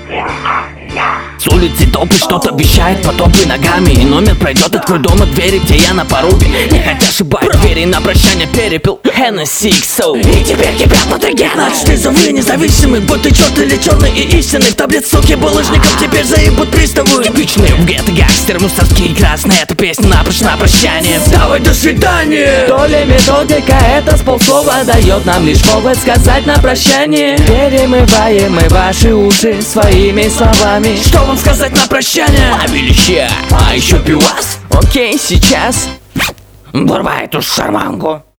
С улицы топы что-то вещает, потопы ногами. И номер пройдет, открой дома двери, где я на порубе. Не хотя ошибать двери, на прощание перепил Hennessy XO. И теперь кипят внутри гена. Ты зовы независимый, будь ты черт или черный и истинный. В таблет суки булыжников теперь заебут приставы. Типичные в гетто гангстеры, мусорские красные. Эта песня напрочь на прощание. Давай, до свидания. То ли методика, это с полслова дает нам лишь повод сказать на прощание. Перемываем мы ваши уши своими словами. Что вам сказать на прощание? Ловилище, а еще пивас. Окей, сейчас Вырывай эту шарманку.